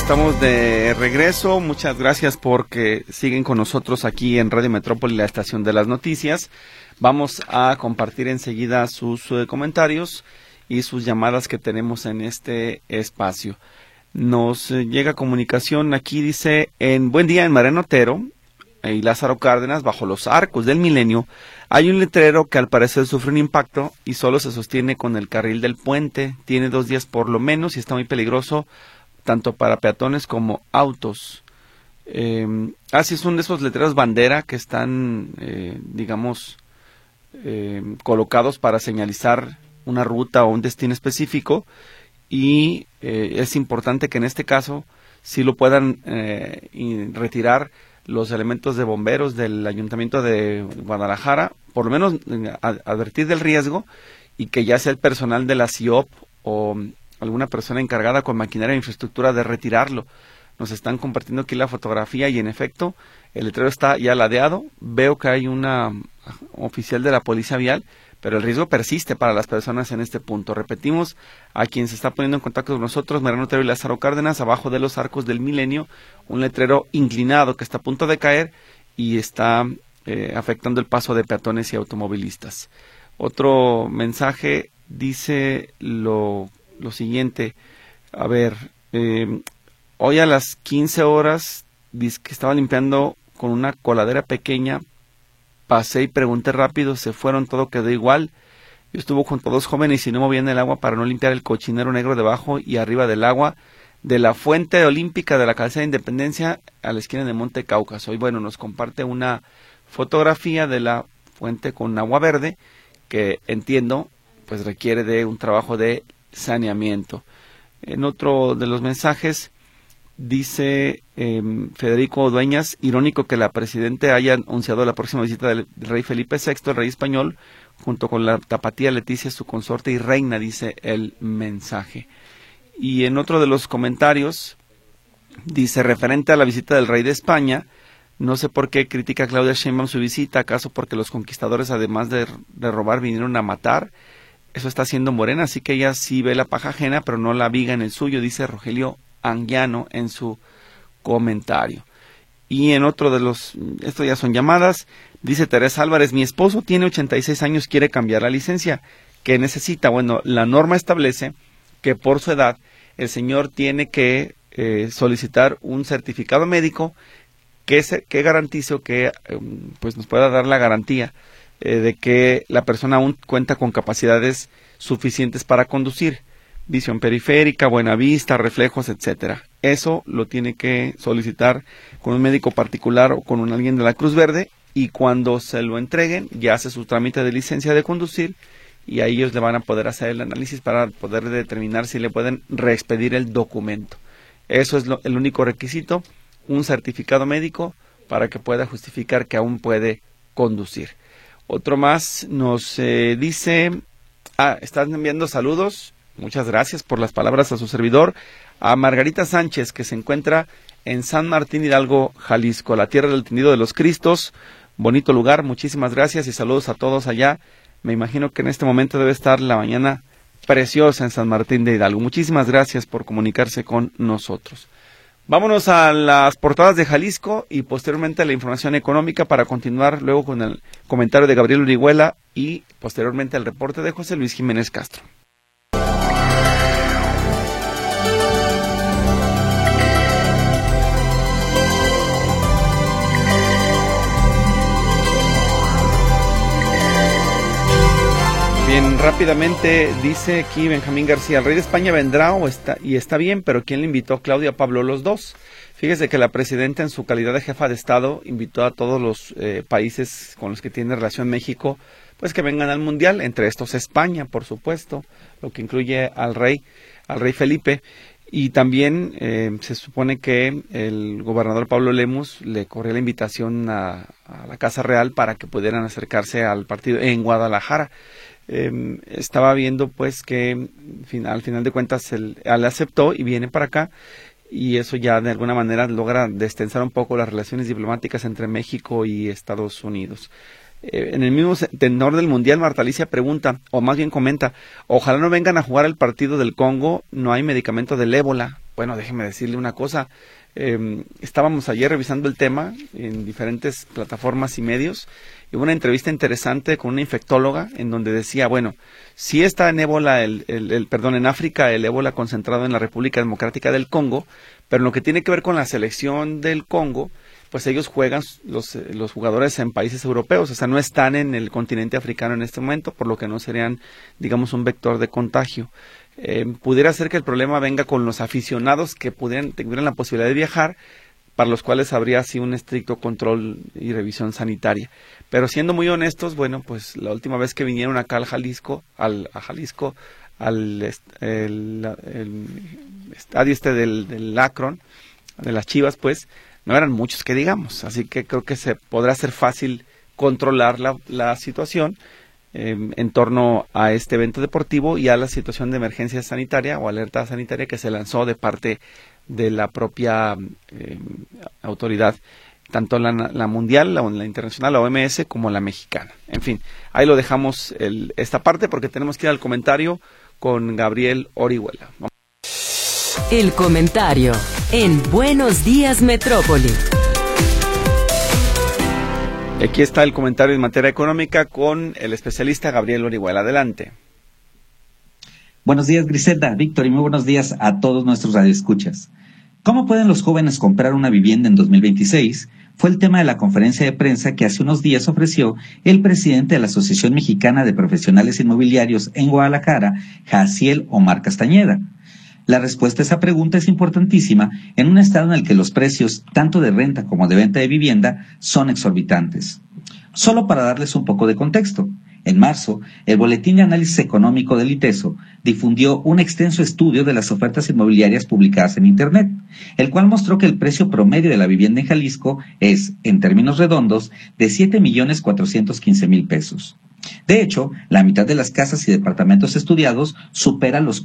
estamos de regreso. Muchas gracias porque siguen con nosotros aquí en Radio Metrópoli, la estación de las noticias. Vamos a compartir enseguida sus comentarios y sus llamadas que tenemos en este espacio. Nos llega comunicación aquí, dice, buen día en Mariano Otero y Lázaro Cárdenas, bajo los Arcos del Milenio, hay un letrero que al parecer sufre un impacto y solo se sostiene con el carril del puente. Tiene 2 días por lo menos y está muy peligroso tanto para peatones como autos. Así es, uno de esos letreros bandera que están, colocados para señalizar una ruta o un destino específico, y es importante que en este caso sí lo puedan retirar los elementos de bomberos del Ayuntamiento de Guadalajara, por lo menos advertir del riesgo, y que ya sea el personal de la CIOP o alguna persona encargada con maquinaria e infraestructura de retirarlo. Nos están compartiendo aquí la fotografía y en efecto el letrero está ya ladeado. Veo que hay una oficial de la Policía Vial, pero el riesgo persiste para las personas en este punto. Repetimos, a quien se está poniendo en contacto con nosotros, Mariano Otero y Lázaro Cárdenas, abajo de los Arcos del Milenio, un letrero inclinado que está a punto de caer y está afectando el paso de peatones y automovilistas. Otro mensaje dice lo siguiente, a ver, hoy a las 15 horas, dice que estaba limpiando con una coladera pequeña, pasé y pregunté rápido, se fueron, todo quedó igual. Yo estuve junto a 2 jóvenes y no movían el agua para no limpiar el cochinero negro debajo y arriba del agua de la fuente olímpica de la calzada de Independencia a la esquina de Monte Cáucaso. Y bueno, nos comparte una fotografía de la fuente con agua verde que entiendo pues requiere de un trabajo de saneamiento. En otro de los mensajes dice Federico Dueñas, irónico que la presidenta haya anunciado la próxima visita del rey Felipe VI, el rey español, junto con la tapatía Leticia, su consorte y reina, dice el mensaje. Y en otro de los comentarios dice, referente a la visita del rey de España, no sé por qué critica Claudia Sheinbaum su visita, ¿acaso porque los conquistadores además de robar vinieron a matar? Eso está haciendo Morena, así que ella sí ve la paja ajena, pero no la viga en el suyo, dice Rogelio Anguiano en su comentario. Y en otro de los, esto ya son llamadas, dice Teresa Álvarez, mi esposo tiene 86 años, quiere cambiar la licencia. ¿Qué necesita? Bueno, la norma establece que por su edad el señor tiene que solicitar un certificado médico que garantice o que pues nos pueda dar la garantía de que la persona aún cuenta con capacidades suficientes para conducir. Visión periférica, buena vista, reflejos, etcétera. Eso lo tiene que solicitar con un médico particular o con alguien de la Cruz Verde, y cuando se lo entreguen ya hace su trámite de licencia de conducir y a ellos le van a poder hacer el análisis para poder determinar si le pueden reexpedir el documento. Eso es el único requisito, un certificado médico para que pueda justificar que aún puede conducir. Otro más nos dice, están enviando saludos. Muchas gracias por las palabras a su servidor, a Margarita Sánchez, que se encuentra en San Martín Hidalgo, Jalisco, la tierra del tendido de los Cristos, bonito lugar, muchísimas gracias y saludos a todos allá. Me imagino que en este momento debe estar la mañana preciosa en San Martín de Hidalgo. Muchísimas gracias por comunicarse con nosotros. Vámonos a las portadas de Jalisco y posteriormente a la información económica para continuar luego con el comentario de Gabriel Orihuela y posteriormente el reporte de José Luis Jiménez Castro. Bien, rápidamente dice aquí Benjamín García, el rey de España vendrá y está bien, pero ¿quién le invitó? Claudia o Pablo, los dos. Fíjese que la presidenta en su calidad de jefa de Estado invitó a todos los países con los que tiene relación México, pues que vengan al Mundial, entre estos España, por supuesto, lo que incluye al rey Felipe. Y también se supone que el gobernador Pablo Lemus le corrió la invitación a la Casa Real para que pudieran acercarse al partido en Guadalajara. Estaba viendo pues que al final de cuentas él aceptó y viene para acá, y eso ya de alguna manera logra destensar un poco las relaciones diplomáticas entre México y Estados Unidos. En el mismo tenor del Mundial, Marta Alicia pregunta, o más bien comenta, ojalá no vengan a jugar el partido del Congo, no hay medicamento del ébola. bueno, déjeme decirle una cosa. Estábamos ayer revisando el tema en diferentes plataformas y medios, y hubo una entrevista interesante con una infectóloga en donde decía, bueno, sí está en ébola, en África el ébola concentrado en la República Democrática del Congo, pero en lo que tiene que ver con la selección del Congo, pues ellos juegan, los jugadores en países europeos, o sea, no están en el continente africano en este momento, por lo que no serían, digamos, un vector de contagio. Pudiera ser que el problema venga con los aficionados que tuvieran la posibilidad de viajar, para los cuales habría así un estricto control y revisión sanitaria. Pero siendo muy honestos, bueno, pues la última vez que vinieron acá al Jalisco, al estadio del Akron, de las Chivas, pues, no eran muchos que digamos, así que creo que se podrá ser fácil controlar la situación en torno a este evento deportivo y a la situación de emergencia sanitaria o alerta sanitaria que se lanzó de parte de la propia autoridad, tanto la mundial, la internacional, la OMS, como la mexicana. En fin, ahí lo dejamos esta parte porque tenemos que ir al comentario con Gabriel Orihuela. El comentario en Buenos Días Metrópoli. Aquí está el comentario en materia económica con el especialista Gabriel Orihuela. Adelante. Buenos días, Griselda, Víctor, y muy buenos días a todos nuestros radioescuchas. ¿Cómo pueden los jóvenes comprar una vivienda en 2026? Fue el tema de la conferencia de prensa que hace unos días ofreció el presidente de la Asociación Mexicana de Profesionales Inmobiliarios en Guadalajara, Jaciel Omar Castañeda. La respuesta a esa pregunta es importantísima en un estado en el que los precios, tanto de renta como de venta de vivienda, son exorbitantes. Solo para darles un poco de contexto, en marzo, el Boletín de Análisis Económico del ITESO difundió un extenso estudio de las ofertas inmobiliarias publicadas en Internet, el cual mostró que el precio promedio de la vivienda en Jalisco es, en términos redondos, de 7,415,000 pesos. De hecho, la mitad de las casas y departamentos estudiados supera los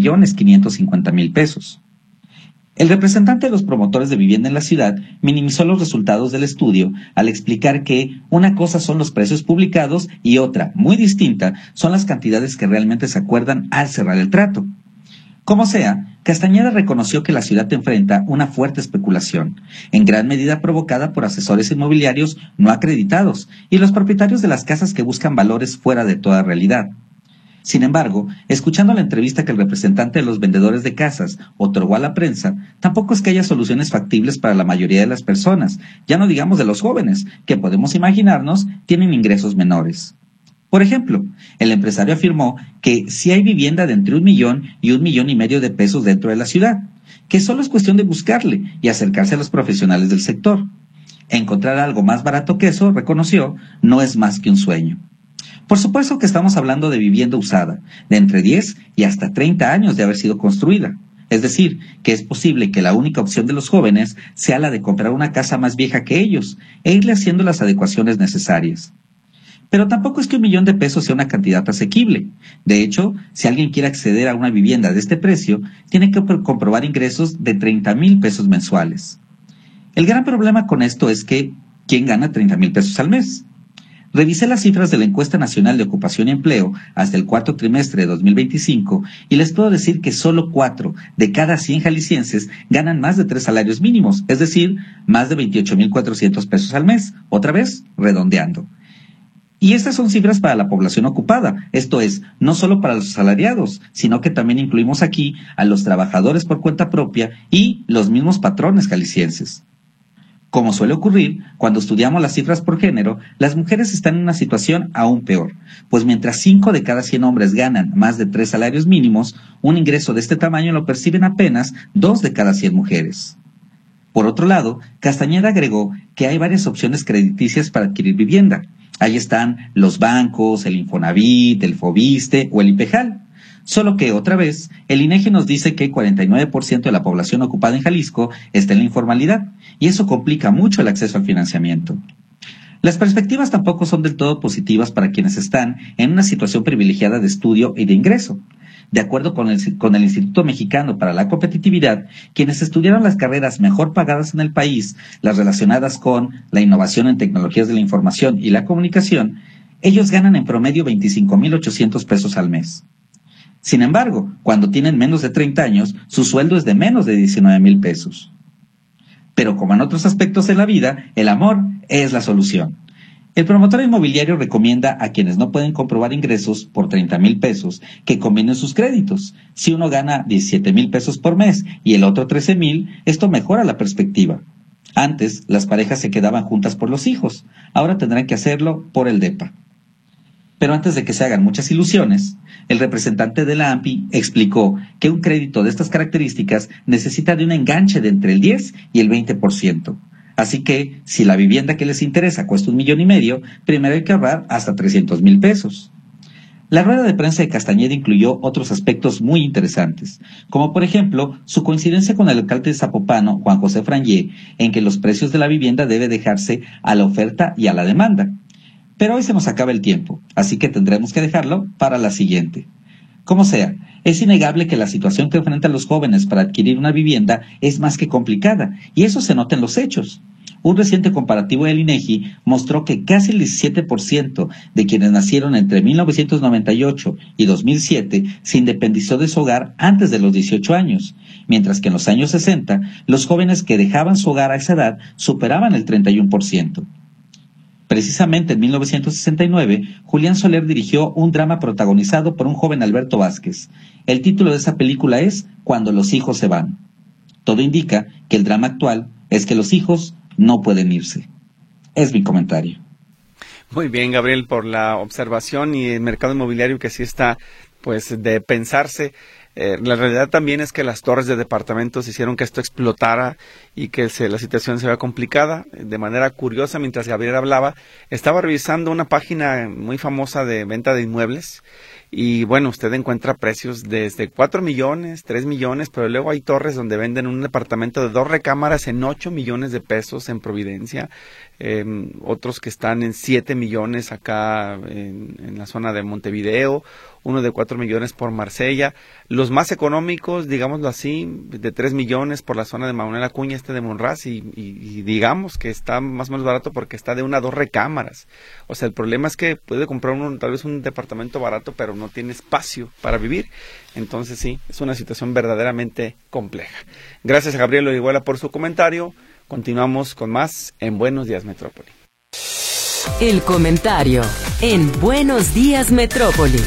4,550,000 pesos. El representante de los promotores de vivienda en la ciudad minimizó los resultados del estudio al explicar que una cosa son los precios publicados y otra, muy distinta, son las cantidades que realmente se acuerdan al cerrar el trato. Como sea, Castañeda reconoció que la ciudad enfrenta una fuerte especulación, en gran medida provocada por asesores inmobiliarios no acreditados y los propietarios de las casas que buscan valores fuera de toda realidad. Sin embargo, escuchando la entrevista que el representante de los vendedores de casas otorgó a la prensa, tampoco es que haya soluciones factibles para la mayoría de las personas, ya no digamos de los jóvenes, que podemos imaginarnos tienen ingresos menores. Por ejemplo, el empresario afirmó que sí hay vivienda de entre 1 millón y 1,5 millones de pesos dentro de la ciudad, que solo es cuestión de buscarle y acercarse a los profesionales del sector. Encontrar algo más barato que eso, reconoció, no es más que un sueño. Por supuesto que estamos hablando de vivienda usada, de entre 10 y hasta 30 años de haber sido construida. Es decir, que es posible que la única opción de los jóvenes sea la de comprar una casa más vieja que ellos e irle haciendo las adecuaciones necesarias. Pero tampoco es que 1 millón de pesos sea una cantidad asequible. De hecho, si alguien quiere acceder a una vivienda de este precio, tiene que comprobar ingresos de 30,000 pesos mensuales. El gran problema con esto es que, ¿quién gana 30,000 pesos al mes? Revisé las cifras de la Encuesta Nacional de Ocupación y Empleo hasta el cuarto trimestre de 2025 y les puedo decir que solo 4 de cada 100 jaliscienses ganan más de 3 salarios mínimos, es decir, más de 28,400 pesos al mes, otra vez redondeando. Y estas son cifras para la población ocupada, esto es, no solo para los asalariados, sino que también incluimos aquí a los trabajadores por cuenta propia y los mismos patrones jaliscienses. Como suele ocurrir, cuando estudiamos las cifras por género, las mujeres están en una situación aún peor, pues mientras 5 de cada 100 hombres ganan más de 3 salarios mínimos, un ingreso de este tamaño lo perciben apenas 2 de cada 100 mujeres. Por otro lado, Castañeda agregó que hay varias opciones crediticias para adquirir vivienda. Ahí están los bancos, el Infonavit, el Fobiste o el IPEJAL. Solo que, otra vez, el INEGI nos dice que 49% de la población ocupada en Jalisco está en la informalidad, y eso complica mucho el acceso al financiamiento. Las perspectivas tampoco son del todo positivas para quienes están en una situación privilegiada de estudio y de ingreso. De acuerdo con el Instituto Mexicano para la Competitividad, quienes estudiaron las carreras mejor pagadas en el país, las relacionadas con la innovación en tecnologías de la información y la comunicación, ellos ganan en promedio 25,800 pesos al mes. Sin embargo, cuando tienen menos de 30 años, su sueldo es de menos de 19,000 pesos. Pero como en otros aspectos de la vida, el amor es la solución. El promotor inmobiliario recomienda a quienes no pueden comprobar ingresos por 30,000 pesos que combinen sus créditos. Si uno gana 17,000 pesos por mes y el otro 13,000, esto mejora la perspectiva. Antes, las parejas se quedaban juntas por los hijos. Ahora tendrán que hacerlo por el DEPA. Pero antes de que se hagan muchas ilusiones, el representante de la AMPI explicó que un crédito de estas características necesita de un enganche de entre el 10 y el 20%. Así que, si la vivienda que les interesa cuesta 1,5 millones, primero hay que ahorrar hasta 300,000 pesos. La rueda de prensa de Castañeda incluyó otros aspectos muy interesantes, como por ejemplo su coincidencia con el alcalde de Zapopano, Juan José Frangé, en que los precios de la vivienda debe dejarse a la oferta y a la demanda. Pero hoy se nos acaba el tiempo, así que tendremos que dejarlo para la siguiente. Como sea, es innegable que la situación que enfrentan los jóvenes para adquirir una vivienda es más que complicada, y eso se nota en los hechos. Un reciente comparativo del INEGI mostró que casi el 17% de quienes nacieron entre 1998 y 2007 se independizó de su hogar antes de los 18 años, mientras que en los años 60 los jóvenes que dejaban su hogar a esa edad superaban el 31%. Precisamente en 1969, Julián Soler dirigió un drama protagonizado por un joven Alberto Vázquez. El título de esa película es Cuando los hijos se van. Todo indica que el drama actual es que los hijos no pueden irse. Es mi comentario. Muy bien, Gabriel, por la observación y el mercado inmobiliario que sí está, pues, de pensarse. La realidad también es que las torres de departamentos hicieron que esto explotara y que la situación se vea complicada. De manera curiosa, mientras Gabriel hablaba, estaba revisando una página muy famosa de venta de inmuebles y bueno, usted encuentra precios desde 4 millones, 3 millones, pero luego hay torres donde venden un departamento de 2 recámaras en 8 millones de pesos en Providencia, otros que están en 7 millones acá en la zona de Montevideo, uno de 4 millones por Marsella, los más económicos, digámoslo así, de 3 millones por la zona de Manuel Acuña, de Monraz, y digamos que está más o menos barato porque está de 1 a 2 recámaras. O sea, el problema es que puede comprar uno tal vez un departamento barato, pero no tiene espacio para vivir. Entonces sí, es una situación verdaderamente compleja. Gracias a Gabriel Orihuela por su comentario. Continuamos con más en Buenos Días Metrópoli. El comentario en Buenos Días Metrópoli.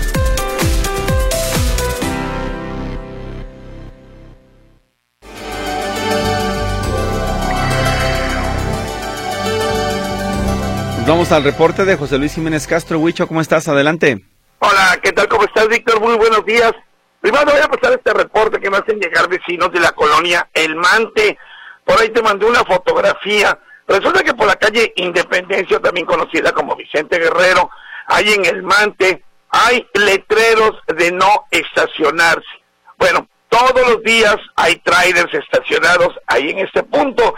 Vamos al reporte de José Luis Jiménez Castro. Huicho, ¿cómo estás? Adelante. Hola, ¿qué tal? ¿Cómo estás, Víctor? Muy buenos días. Primero voy a pasar este reporte que me hacen llegar vecinos de la colonia El Mante. Por ahí te mandé una fotografía. Resulta que por la calle Independencia, también conocida como Vicente Guerrero, ahí en El Mante, hay letreros de no estacionarse. Bueno, todos los días hay trailers estacionados ahí en este punto,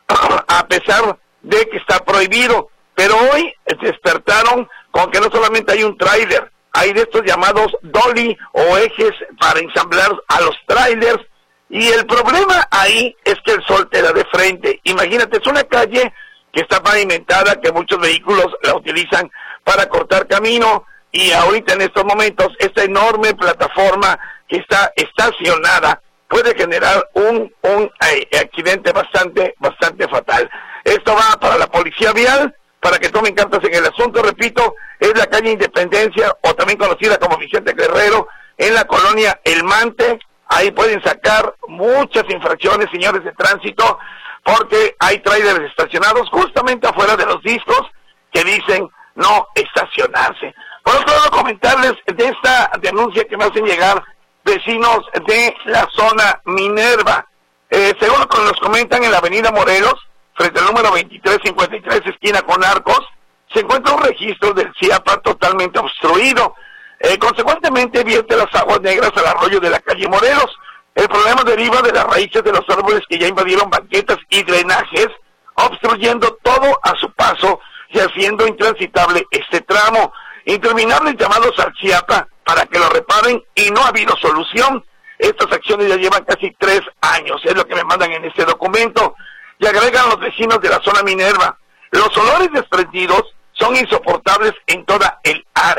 a pesar de que está prohibido. Pero hoy despertaron con que no solamente hay un tráiler, hay de estos llamados dolly o ejes para ensamblar a los trailers, y el problema ahí es que el sol te da de frente. Imagínate, es una calle que está pavimentada, que muchos vehículos la utilizan para cortar camino, y ahorita en estos momentos esta enorme plataforma que está estacionada puede generar un accidente bastante fatal. Esto va para la policía vial, para que tomen cartas en el asunto. Repito, es la calle Independencia, o también conocida como Vicente Guerrero, en la colonia El Mante. Ahí pueden sacar muchas infracciones, señores de tránsito, porque hay trailers estacionados justamente afuera de los discos que dicen no estacionarse. Por otro lado, comentarles de esta denuncia que me hacen llegar vecinos de la zona Minerva. Según lo que nos comentan, en la avenida Morelos, frente al número 2353, esquina con Arcos, se encuentra un registro del CIAPA totalmente obstruido. Consecuentemente, vierte las aguas negras al arroyo de la calle Morelos. El problema deriva de las raíces de los árboles que ya invadieron banquetas y drenajes, obstruyendo todo a su paso y haciendo intransitable este tramo. Interminables llamados al CIAPA para que lo reparen y no ha habido solución. Estas acciones ya llevan casi 3 años, es lo que me mandan en este documento. Y agregan los vecinos de la zona Minerva: los olores desprendidos son insoportables en toda el área.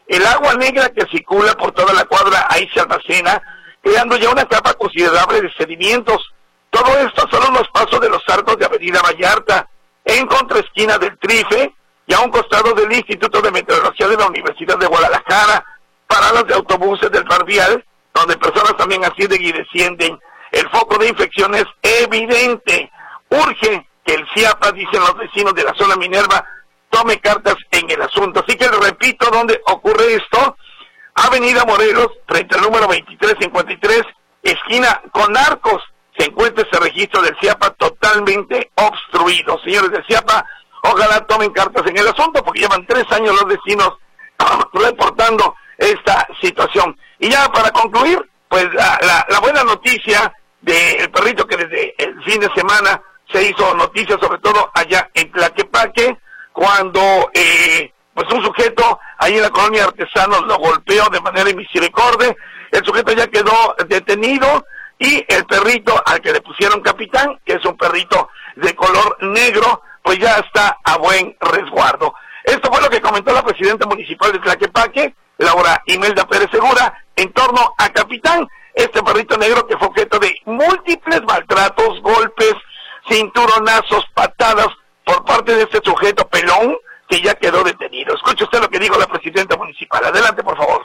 el agua negra que circula por toda la cuadra ahí se almacena, creando ya una capa considerable de sedimentos. Todo esto son los pasos de los arcos de Avenida Vallarta, en contraesquina del Trife y a un costado del Instituto de Meteorología de la Universidad de Guadalajara, paradas de autobuses del Barvial, donde personas también ascienden y descienden. El foco de infección es evidente. Urge que el CIAPA, dicen los vecinos de la zona Minerva, tome cartas en el asunto. Así que les repito dónde ocurre esto. Avenida Morelos, frente al número 2353, esquina con Arcos, se encuentra ese registro del CIAPA totalmente obstruido. Señores del CIAPA, ojalá tomen cartas en el asunto, porque llevan 3 años los vecinos reportando esta situación. Y ya para concluir, pues la buena noticia del perrito que desde el fin de semana se hizo noticia, sobre todo allá en Tlaquepaque, cuando pues un sujeto ahí en la colonia Artesanos lo golpeó de manera inmisericordia. El sujeto ya quedó detenido y el perrito al que le pusieron capitán, que es un perrito de color negro, pues ya está a buen resguardo. Esto fue lo que comentó la presidenta municipal de Tlaquepaque, Laura Imelda Pérez Segura, en torno a capitán, este perrito negro que fue objeto de múltiples maltratos, golpes, cinturonazos, patadas por parte de este sujeto pelón que ya quedó detenido. Escuche usted lo que dijo la presidenta municipal. Adelante, por favor.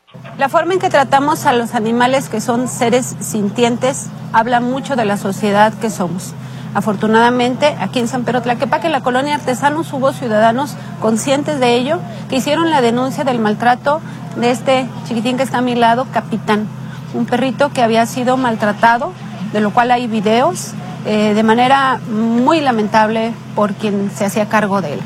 La forma en que tratamos a los animales, que son seres sintientes, habla mucho de la sociedad que somos. Afortunadamente, aquí en San Pedro Tlaquepaque, en la colonia Artesanos, hubo ciudadanos conscientes de ello, que hicieron la denuncia del maltrato de este chiquitín que está a mi lado, Capitán, un perrito que había sido maltratado, de lo cual hay videos, de manera muy lamentable por quien se hacía cargo de él.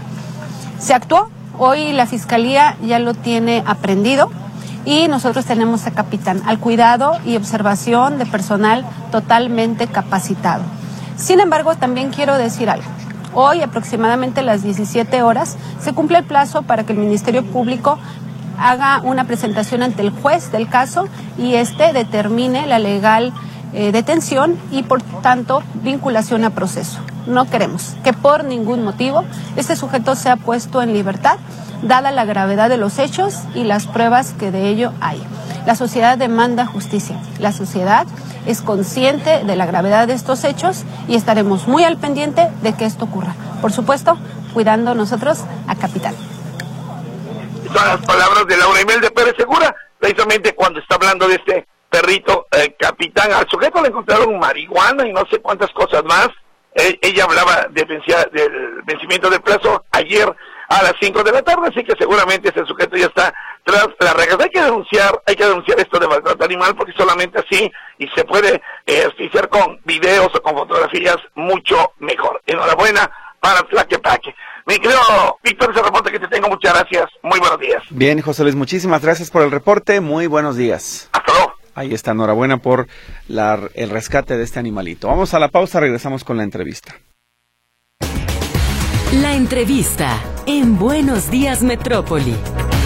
Se actuó, hoy la Fiscalía ya lo tiene aprehendido y nosotros tenemos a Capitán al cuidado y observación de personal totalmente capacitado. Sin embargo, también quiero decir algo. Hoy, aproximadamente a las 17 horas, se cumple el plazo para que el Ministerio Público haga una presentación ante el juez del caso y determine la legal detención y, por tanto, vinculación a proceso. No queremos que por ningún motivo este sujeto sea puesto en libertad, dada la gravedad de los hechos y las pruebas que de ello hay. La sociedad demanda justicia. La sociedad es consciente de la gravedad de estos hechos y estaremos muy al pendiente de que esto ocurra. Por supuesto, cuidando nosotros a Capitán. Son las palabras de Laura Imelda Pérez Segura, precisamente cuando está hablando de este perrito Capitán. Al sujeto le encontraron marihuana y no sé cuántas cosas más. Ella hablaba del vencimiento del plazo ayer a las 5 de la tarde, así que seguramente ese sujeto ya está tras las reglas. Hay que denunciar esto de maltrato animal, porque solamente así y se puede asfixiar con videos o con fotografías mucho mejor. Enhorabuena para Tlaquepaque. Mi querido Víctor, ese reporte que te tengo, muchas gracias. Muy buenos días. Bien, José Luis, muchísimas gracias por el reporte. Muy buenos días. Hasta luego. Ahí está, enhorabuena por el rescate de este animalito. Vamos a la pausa, regresamos con la entrevista. La entrevista en Buenos Días Metrópoli.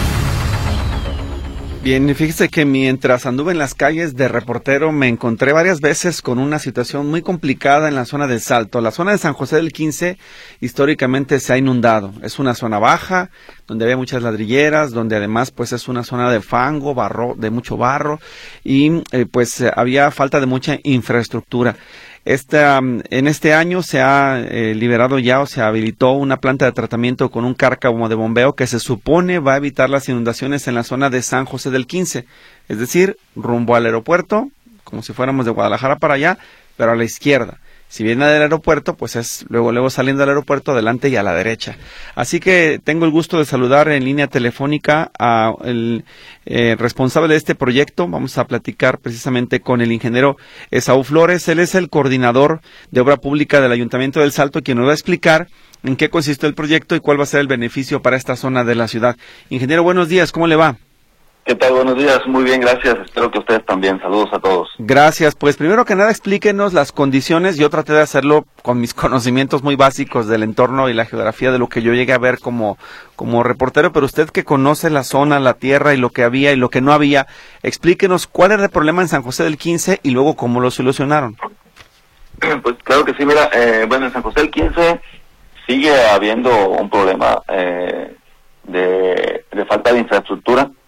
Bien, fíjese que mientras anduve en las calles de reportero me encontré varias veces con una situación muy complicada en la zona del Salto. La zona de San José del 15 históricamente se ha inundado. Es una zona baja, donde había muchas ladrilleras, donde además pues es una zona de fango, de mucho barro y pues había falta de mucha infraestructura. En este año se ha liberado ya o se habilitó una planta de tratamiento con un cárcamo de bombeo que se supone va a evitar las inundaciones en la zona de San José del 15, es decir, rumbo al aeropuerto, como si fuéramos de Guadalajara para allá, pero a la izquierda. Si viene del aeropuerto, pues es luego saliendo del aeropuerto adelante y a la derecha. Así que tengo el gusto de saludar en línea telefónica a el responsable de este proyecto. Vamos a platicar precisamente con el ingeniero Esaú Flores. Él es el coordinador de obra pública del Ayuntamiento del Salto, quien nos va a explicar en qué consiste el proyecto y cuál va a ser el beneficio para esta zona de la ciudad. Ingeniero, buenos días, ¿cómo le va? ¿Qué tal? Buenos días, muy bien, gracias. Espero que ustedes también. Saludos a todos. Gracias. Pues primero que nada explíquenos las condiciones. Yo traté de hacerlo con mis conocimientos muy básicos del entorno y la geografía de lo que yo llegué a ver como reportero, pero usted que conoce la zona, la tierra y lo que había y lo que no había, explíquenos cuál era el problema en San José del 15 y luego cómo lo solucionaron. Pues claro que sí, mira, bueno, en San José del 15 sigue habiendo un problema de falta de infraestructura.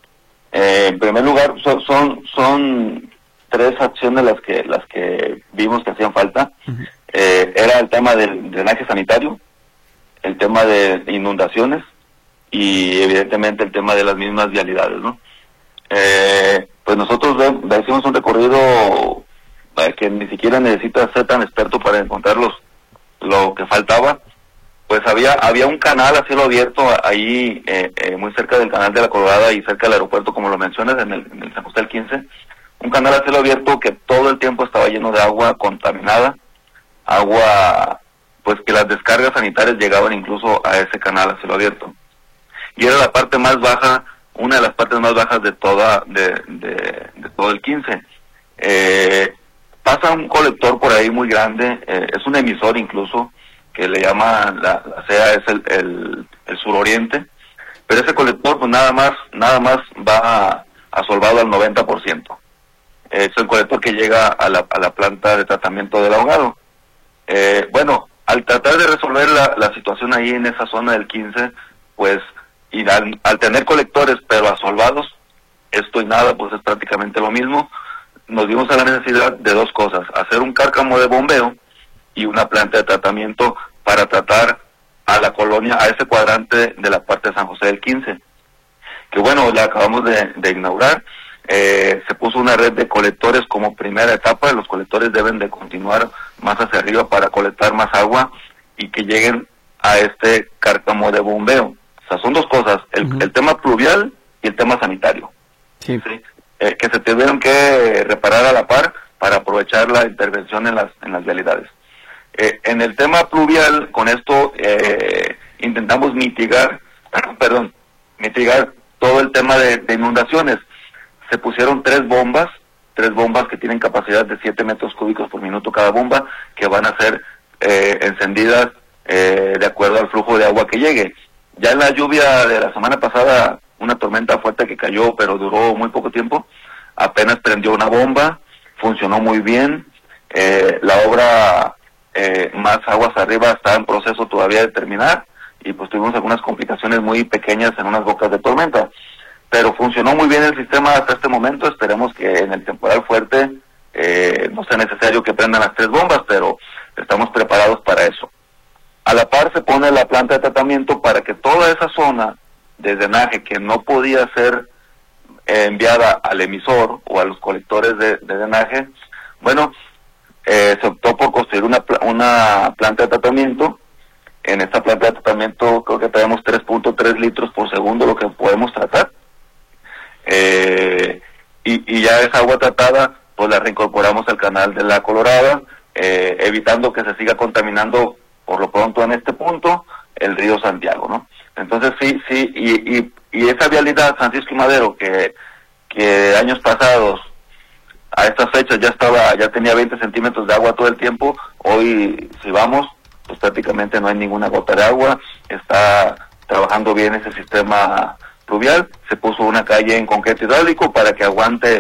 acciones las que vimos que hacían falta. Era el tema del drenaje sanitario, el tema de inundaciones y evidentemente el tema de las mismas vialidades, ¿no? Pues nosotros hicimos un recorrido que ni siquiera necesita ser tan experto para encontrar lo que faltaba. Pues había un canal a cielo abierto ahí muy cerca del canal de la Colorada y cerca del aeropuerto, como lo mencionas, en el San José del 15, un canal a cielo abierto que todo el tiempo estaba lleno de agua contaminada, agua pues que las descargas sanitarias llegaban incluso a ese canal a cielo abierto, y era la parte más baja, una de las partes más bajas de todo el 15. Pasa un colector por ahí muy grande, es un emisor incluso, que le llama la CEA, es el suroriente, pero ese colector pues nada más va asolvado al 90%. Es el colector que llega a la planta de tratamiento del ahogado. Bueno, al tratar de resolver la situación ahí en esa zona del 15, pues, y al tener colectores pero asolvados, esto y nada, pues es prácticamente lo mismo, nos dimos a la necesidad de dos cosas: hacer un cárcamo de bombeo y una planta de tratamiento para tratar a la colonia, a ese cuadrante de la parte de San José del 15, que bueno, la acabamos de inaugurar. Se puso una red de colectores como primera etapa. Los colectores deben de continuar más hacia arriba para colectar más agua y que lleguen a este cárcamo de bombeo. O sea, son dos cosas, el tema pluvial y el tema sanitario, ¿sí? Que se tuvieron que reparar a la par para aprovechar la intervención en las vialidades. En el tema pluvial, con esto intentamos mitigar todo el tema de inundaciones. Se pusieron tres bombas que tienen capacidad de 7 metros cúbicos por minuto cada bomba, que van a ser encendidas de acuerdo al flujo de agua que llegue. Ya en la lluvia de la semana pasada, una tormenta fuerte que cayó, pero duró muy poco tiempo, apenas prendió una bomba, funcionó muy bien. La obra más aguas arriba está en proceso todavía de terminar, y pues tuvimos algunas complicaciones muy pequeñas en unas bocas de tormenta, pero funcionó muy bien el sistema hasta este momento. Esperemos que en el temporal fuerte no sea necesario que prendan las 3 bombas, pero estamos preparados para eso. A la par se pone la planta de tratamiento para que toda esa zona de drenaje que no podía ser enviada al emisor o a los colectores de drenaje, bueno, se optó por construir una planta de tratamiento. En esta planta de tratamiento creo que tenemos 3.3 litros por segundo lo que podemos tratar, y ya esa agua tratada pues la reincorporamos al canal de la Colorada, evitando que se siga contaminando por lo pronto en este punto el río Santiago, ¿no? Entonces sí, y esa vialidad Francisco y Madero que años pasados a estas fechas ya tenía 20 centímetros de agua todo el tiempo. Hoy, si vamos, pues prácticamente no hay ninguna gota de agua. Está trabajando bien ese sistema pluvial. Se puso una calle en concreto hidráulico para que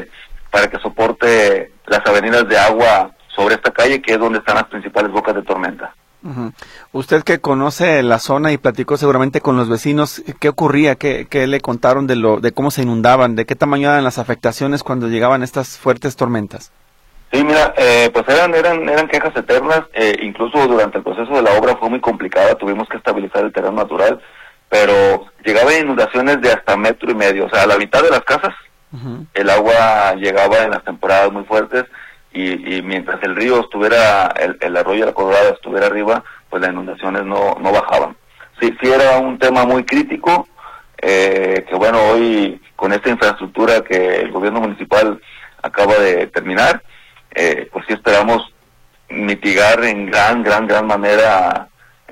soporte las avenidas de agua sobre esta calle, que es donde están las principales bocas de tormenta. Uh-huh. Usted que conoce la zona y platicó seguramente con los vecinos, ¿qué ocurría? ¿Qué le contaron de cómo se inundaban? ¿De qué tamaño eran las afectaciones cuando llegaban estas fuertes tormentas? Sí, mira, pues eran quejas eternas. Incluso durante el proceso de la obra fue muy complicada, tuvimos que estabilizar el terreno natural, pero llegaban inundaciones de hasta 1.5 metros, o sea, a la mitad de las casas. Uh-huh. El agua llegaba en las temporadas muy fuertes, y mientras el río estuviera, el arroyo de la Colorada estuviera arriba, pues las inundaciones no bajaban. Sí era un tema muy crítico, que bueno, hoy con esta infraestructura que el gobierno municipal acaba de terminar, pues sí esperamos mitigar en gran manera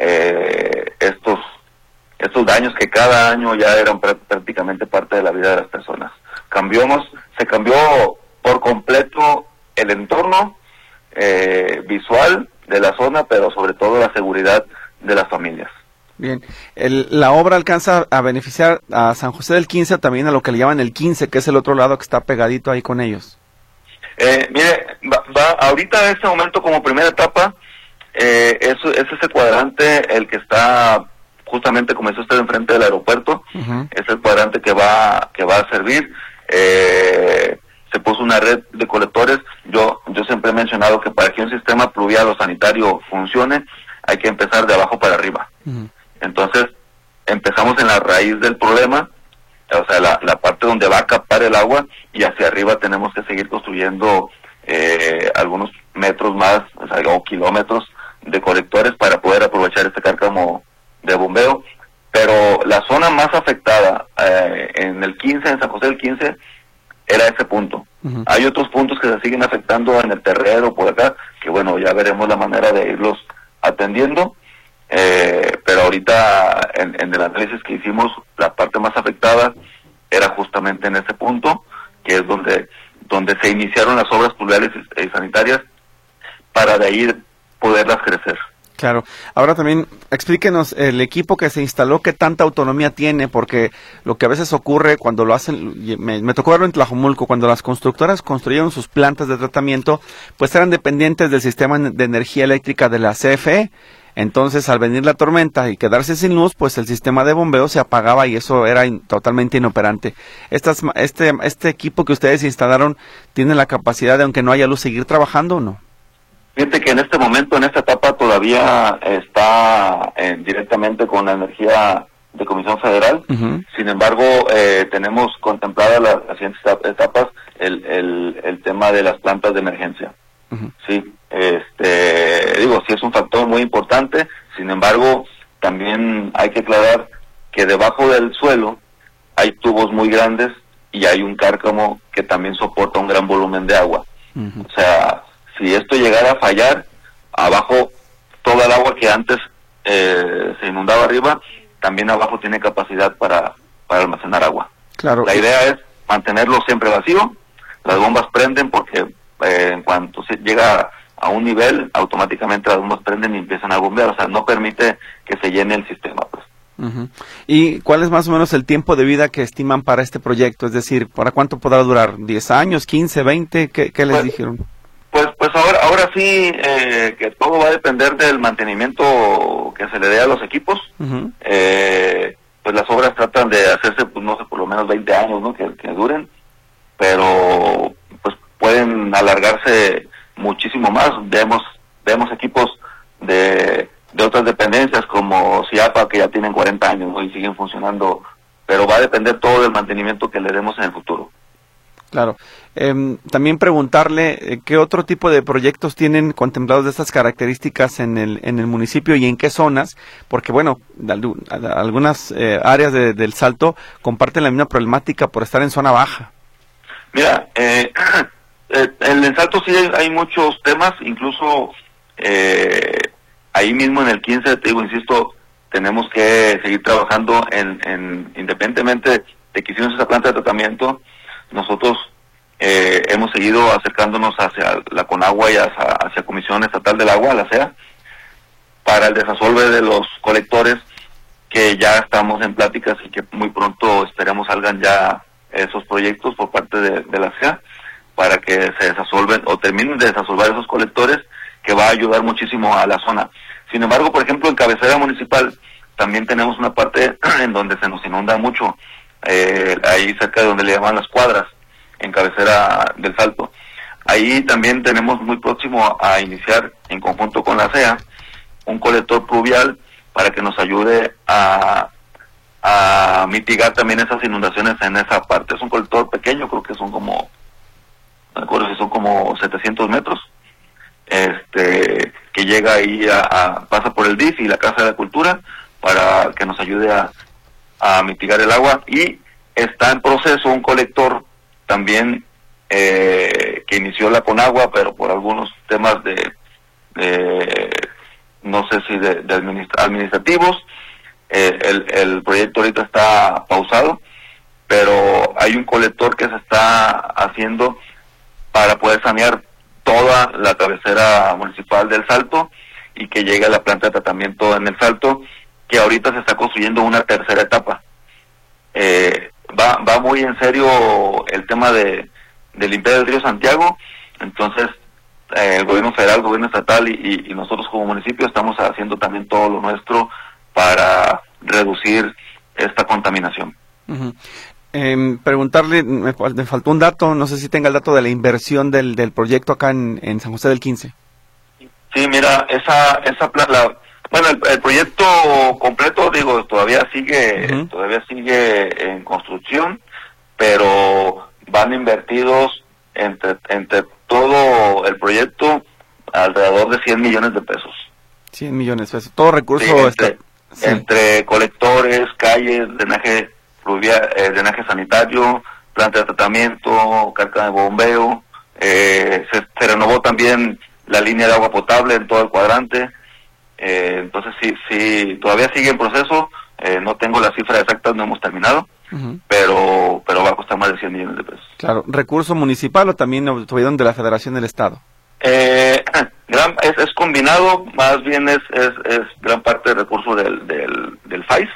estos daños que cada año ya eran prácticamente parte de la vida de las personas. Se cambió por completo el entorno visual de la zona, pero sobre todo la seguridad de las familias. Bien, la obra alcanza a beneficiar a San José del 15, o también a lo que le llaman el 15, que es el otro lado que está pegadito ahí con ellos. Mire, va ahorita en este momento como primera etapa, es ese cuadrante el que está justamente, como dice usted, enfrente del aeropuerto. Uh-huh. Es el cuadrante que va a servir. Se puso una red de colectores. Yo siempre he mencionado que para que un sistema pluvial o sanitario funcione, hay que empezar de abajo para arriba. Entonces, empezamos en la raíz del problema, o sea, la parte donde va a captar el agua, y hacia arriba tenemos que seguir construyendo algunos metros más, o sea, o kilómetros de colectores para poder aprovechar este cárcamo de bombeo. Pero la zona más afectada en el 15, en San José del 15, era ese punto. Hay otros puntos que se siguen afectando en el Terrero, por acá, que bueno, ya veremos la manera de irlos atendiendo, pero ahorita en el análisis que hicimos, la parte más afectada era justamente en ese punto, que es donde se iniciaron las obras pluviales y sanitarias, para de ahí poderlas crecer. Claro. Ahora también explíquenos el equipo que se instaló, qué tanta autonomía tiene, porque lo que a veces ocurre cuando lo hacen, me tocó verlo en Tlajomulco, cuando las constructoras construyeron sus plantas de tratamiento, pues eran dependientes del sistema de energía eléctrica de la CFE. Entonces, al venir la tormenta y quedarse sin luz, pues el sistema de bombeo se apagaba y eso era totalmente inoperante. Este equipo que ustedes instalaron, ¿tiene la capacidad de, aunque no haya luz, seguir trabajando o no? Fíjate que en este momento, en esta etapa, todavía está directamente con la energía de Comisión Federal. Sin embargo, tenemos contempladas las siguientes etapas, el tema de las plantas de emergencia. Sí, sí es un factor muy importante. Sin embargo, también hay que aclarar que debajo del suelo hay tubos muy grandes y hay un cárcamo que también soporta un gran volumen de agua. O sea, si esto llegara a fallar, abajo toda el agua que antes se inundaba arriba, también abajo tiene capacidad para almacenar agua. Claro. La idea es mantenerlo siempre vacío. Las bombas prenden porque en cuanto se llega a un nivel, automáticamente las bombas prenden y empiezan a bombear. O sea, no permite que se llene el sistema, pues. ¿Y cuál es más o menos el tiempo de vida que estiman para este proyecto? Es decir, ¿para cuánto podrá durar? ¿10 años, 15, 20? ¿Qué les dijeron? Pues ahora sí, que todo va a depender del mantenimiento que se le dé a los equipos. Pues las obras tratan de hacerse, pues no sé, por lo menos 20 años, ¿no? Que duren, pero pues pueden alargarse muchísimo más. Vemos equipos de otras dependencias como CIAPA que ya tienen 40 años, ¿no? Y siguen funcionando, pero va a depender todo del mantenimiento que le demos en el futuro. Claro. También preguntarle qué otro tipo de proyectos tienen contemplados de estas características en el municipio y en qué zonas, porque bueno, algunas áreas del Salto comparten la misma problemática por estar en zona baja. Mira, en el Salto sí hay muchos temas, incluso ahí mismo en el 15, te digo, insisto, tenemos que seguir trabajando independientemente de que hicimos esa planta de tratamiento. Nosotros hemos seguido acercándonos hacia la Conagua y hacia Comisión Estatal del Agua, la CEA, para el desasolve de los colectores, que ya estamos en pláticas y que muy pronto esperemos salgan ya esos proyectos por parte de la CEA, para que se desasolven o terminen de desasolver esos colectores, que va a ayudar muchísimo a la zona. Sin embargo, por ejemplo, en cabecera municipal también tenemos una parte en donde se nos inunda mucho, ahí cerca de donde le llaman las cuadras, en cabecera del Salto. Ahí también tenemos muy próximo a iniciar, en conjunto con la CEA, un colector pluvial para que nos ayude a mitigar también esas inundaciones en esa parte. Es un colector pequeño, creo que son como, no recuerdo si son como 700 metros, que llega ahí pasa por el DIF y la Casa de la Cultura, para que nos ayude a mitigar el agua. Y está en proceso un colector también que inició la Conagua, pero por algunos temas no sé si de administrativos, el proyecto ahorita está pausado, pero hay un colector que se está haciendo para poder sanear toda la cabecera municipal del Salto y que llegue a la planta de tratamiento en el Salto, que ahorita se está construyendo una tercera etapa. Va muy en serio el tema de limpiar el río Santiago. Entonces el gobierno federal, el gobierno estatal y nosotros como municipio estamos haciendo también todo lo nuestro para reducir esta contaminación. Preguntarle, me faltó un dato, no sé si tenga el dato de la inversión del proyecto acá en San José del 15. Sí, mira, bueno, el proyecto completo, digo, todavía sigue en construcción, pero van invertidos entre todo el proyecto alrededor de 100 millones de pesos. 100 millones de pesos, todo recurso entre colectores, calles, drenaje fluvial, drenaje sanitario, planta de tratamiento, carga de bombeo, se renovó también la línea de agua potable en todo el cuadrante. Entonces sí, todavía sigue en proceso, no tengo la cifra exacta, no hemos terminado, pero va a costar más de 100 millones de pesos. Claro, ¿recurso municipal o también obtuvieron de la Federación del Estado? Es combinado, más bien es gran parte del recurso del FAIS,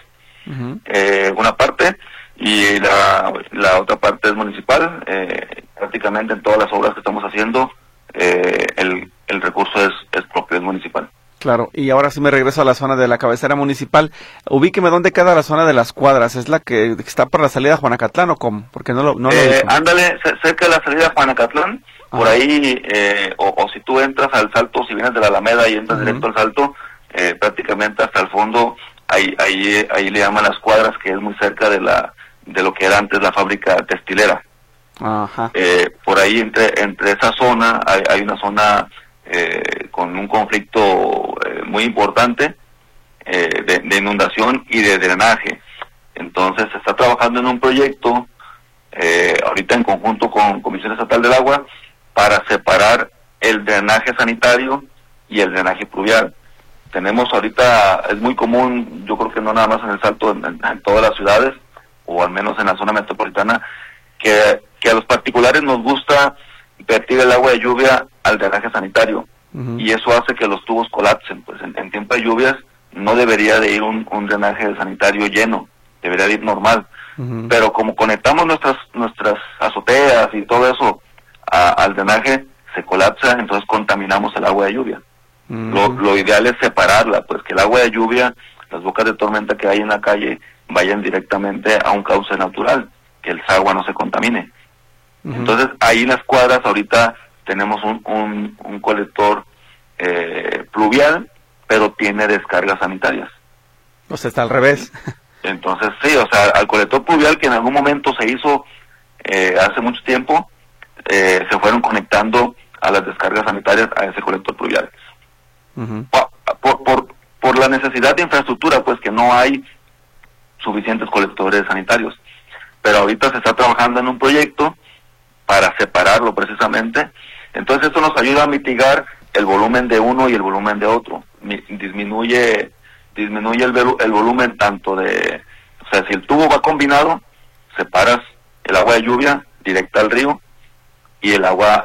una parte, y la otra parte es municipal. Prácticamente en todas las obras que estamos haciendo, el recurso es propio, es municipal. Claro, y ahora sí me regreso a la zona de la cabecera municipal. Ubíqueme dónde queda la zona de las Cuadras. ¿Es la que está por la salida a Juanacatlán o cómo? Porque no lo ándale, cerca de la salida a Juanacatlán, por ahí, o si tú entras al Salto, si vienes de la Alameda y entras directo al Salto, prácticamente hasta el fondo, ahí le llaman las Cuadras, que es muy cerca de lo que era antes la fábrica textilera. Ajá. Por ahí entre esa zona hay una zona con un conflicto muy importante de inundación y de drenaje. Entonces se está trabajando en un proyecto ahorita en conjunto con Comisión Estatal del Agua para separar el drenaje sanitario y el drenaje pluvial. Tenemos ahorita, es muy común, yo creo que no nada más en el Salto, en todas las ciudades, o al menos en la zona metropolitana, que a los particulares nos gusta vertir el agua de lluvia al drenaje sanitario, y eso hace que los tubos colapsen. Pues en tiempo de lluvias no debería de ir un drenaje sanitario lleno, debería de ir normal, pero como conectamos nuestras azoteas y todo eso al drenaje, se colapsa, entonces contaminamos el agua de lluvia. Lo ideal es separarla, pues que el agua de lluvia, las bocas de tormenta que hay en la calle, vayan directamente a un cauce natural, que el agua no se contamine. Entonces ahí en las Cuadras ahorita tenemos un colector pluvial, pero tiene descargas sanitarias. O sea, está al revés. Entonces sí, o sea, al colector pluvial que en algún momento se hizo hace mucho tiempo, se fueron conectando a las descargas sanitarias a ese colector pluvial. Por la necesidad de infraestructura, pues que no hay suficientes colectores sanitarios. Pero ahorita se está trabajando en un proyecto para separarlo precisamente. Entonces esto nos ayuda a mitigar el volumen de uno y el volumen de otro. Disminuye el volumen tanto de... O sea, si el tubo va combinado, separas el agua de lluvia directa al río, y el agua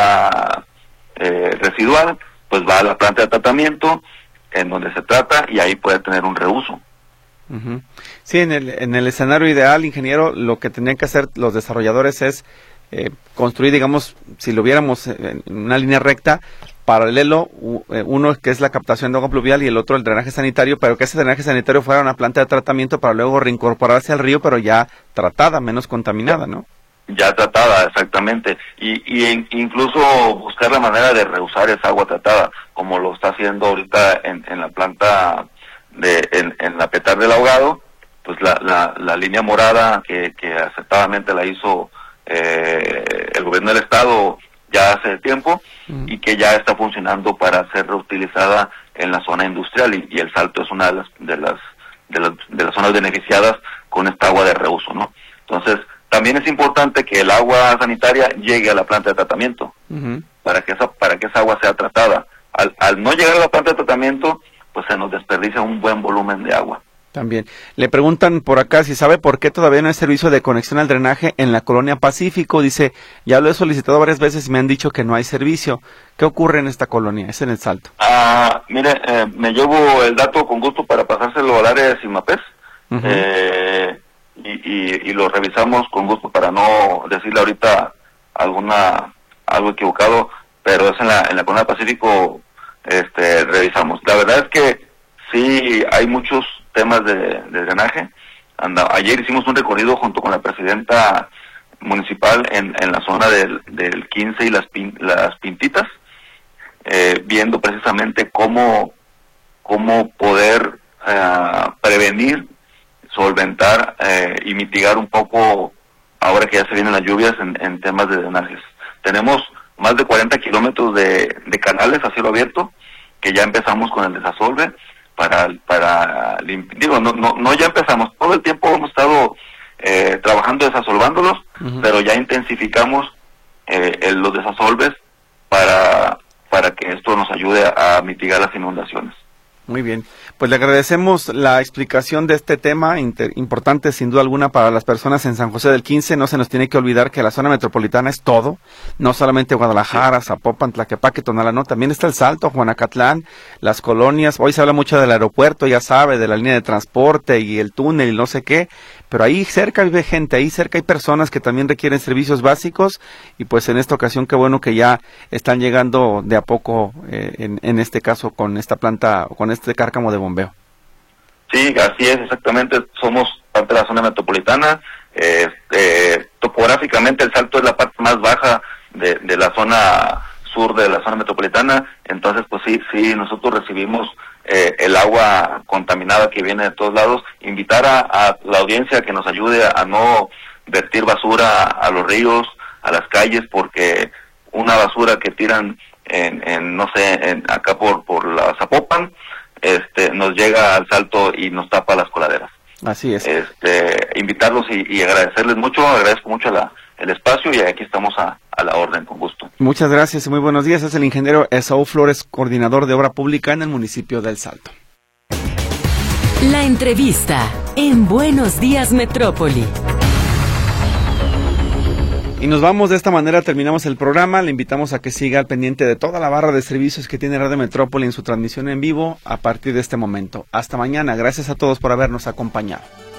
residual pues va a la planta de tratamiento en donde se trata, y ahí puede tener un reuso. Sí, en el escenario ideal, ingeniero, lo que tendrían que hacer los desarrolladores es construir, digamos, si lo viéramos en una línea recta, paralelo, uno que es la captación de agua pluvial y el otro el drenaje sanitario, pero que ese drenaje sanitario fuera una planta de tratamiento para luego reincorporarse al río, pero ya tratada, menos contaminada, ¿no? Ya tratada, exactamente, y incluso buscar la manera de reusar esa agua tratada, como lo está haciendo ahorita en la planta en la Petar del Ahogado, pues la línea morada que acertadamente la hizo el gobierno del estado ya hace tiempo, y que ya está funcionando para ser reutilizada en la zona industrial, y el Salto es una de las zonas beneficiadas con esta agua de reuso, ¿no? Entonces también es importante que el agua sanitaria llegue a la planta de tratamiento, para que esa agua sea tratada. Al no llegar a la planta de tratamiento, pues se nos desperdicia un buen volumen de agua. También. Le preguntan por acá si sabe por qué todavía no hay servicio de conexión al drenaje en la colonia Pacífico. Dice, ya lo he solicitado varias veces y me han dicho que no hay servicio. ¿Qué ocurre en esta colonia? Es en el Salto. Mire, me llevo el dato con gusto para pasárselo al área de CIMAPES. Y lo revisamos con gusto para no decirle ahorita algo equivocado, pero es en la colonia Pacífico. Revisamos. La verdad es que sí hay muchos temas de drenaje. Ayer hicimos un recorrido junto con la presidenta municipal en la zona del 15 y las Pintitas, viendo precisamente cómo poder prevenir, solventar y mitigar un poco, ahora que ya se vienen las lluvias, en temas de drenajes. Tenemos más de 40 kilómetros de canales a cielo abierto, que ya empezamos con el desasolve, no ya empezamos, todo el tiempo hemos estado trabajando desasolvándolos, pero ya intensificamos los desasolves para que esto nos ayude a mitigar las inundaciones. Muy bien, pues le agradecemos la explicación de este tema, importante sin duda alguna para las personas en San José del 15. No se nos tiene que olvidar que la zona metropolitana es todo, no solamente Guadalajara, Zapopan, Tlaquepaque, Tonalá, no, también está El Salto, Juanacatlán, las colonias. Hoy se habla mucho del aeropuerto, ya sabe, de la línea de transporte y el túnel y no sé qué, pero ahí cerca vive gente, ahí cerca hay personas que también requieren servicios básicos, y pues en esta ocasión qué bueno que ya están llegando de a poco, en este caso con esta planta, con este cárcamo de bombeo. Sí, así es, exactamente. Somos parte de la zona metropolitana. Topográficamente El Salto es la parte más baja de la zona sur de la zona metropolitana. Entonces, pues sí, nosotros recibimos el agua contaminada que viene de todos lados. Invitar a la audiencia que nos ayude a no vertir basura a los ríos, a las calles, porque una basura que tiran acá por la Zapopan, nos llega al Salto y nos tapa las coladeras. Así es. Invitarlos y agradecerles mucho, agradezco mucho el espacio, y aquí estamos a la orden, con gusto. Muchas gracias y muy buenos días. Es el ingeniero Esaú Flores, coordinador de obra pública en el municipio del Salto. La entrevista en Buenos Días Metrópoli. Y nos vamos de esta manera, terminamos el programa. Le invitamos a que siga al pendiente de toda la barra de servicios que tiene Radio Metrópoli en su transmisión en vivo a partir de este momento. Hasta mañana. Gracias a todos por habernos acompañado.